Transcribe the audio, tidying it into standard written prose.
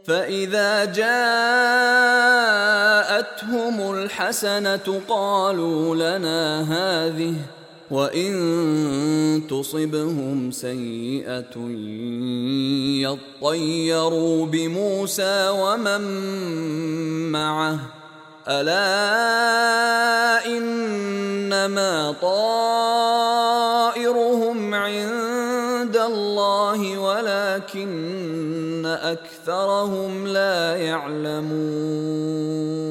فإذا جاءتهم الحسنة قالوا لنا هذه، وإن تصبهم سيئة يطيروا بموسى ومن معه، ألا إنما طائرهم عند الله ولكن أكثرهم لا يعلمون.